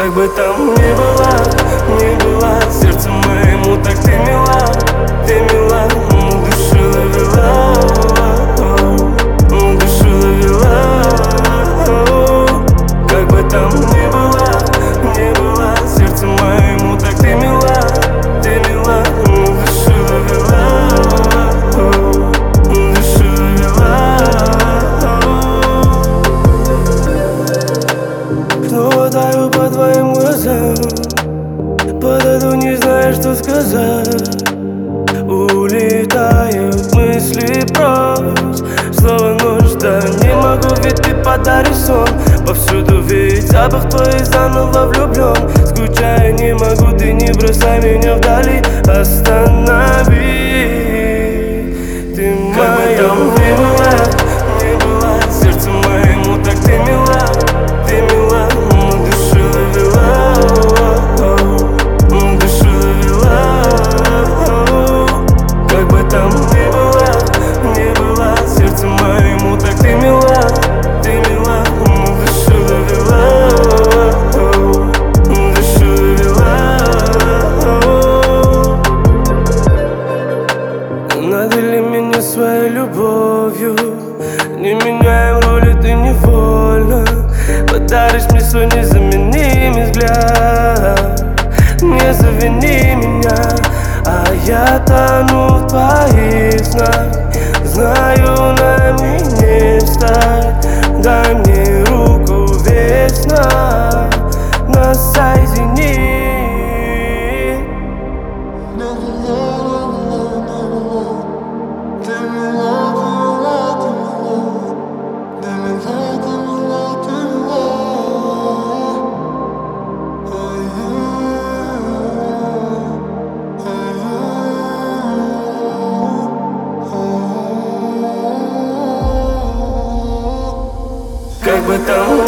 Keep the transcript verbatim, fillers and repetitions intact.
Как бы там ни была, ни была, сердцу моему так ты мила, ты мила, душу довела, душу довела. Как бы там ни была, ни была, сердцу моему так ты мила, ты мила, душу довела, душу довела. Снова таю по твоим глазам, подойду, не знаю, что сказать. Улетают мысли прочь, словно ночь, да не могу, ведь ты подаришь сон. Повсюду ведь запах твой, заново влюблен. Скучаю, не могу, ты не бросай меня вдали. Останови, ты моя. Не была, не была, сердцу моему так ты мила, ты мила, душу довела, душу довела. Как бы там ни была, ни была, сердцу моему так ты мила, ты мила, душу довела, душу довела. Надели меня своей любовью, не меняем роли, ты невольно подаришь мне свой незаменимый взгляд. Не завини меня, а я тону в твоих снах. Знаю, нам и не встать. Дай мне руку, вечно нас соедини. Как бы там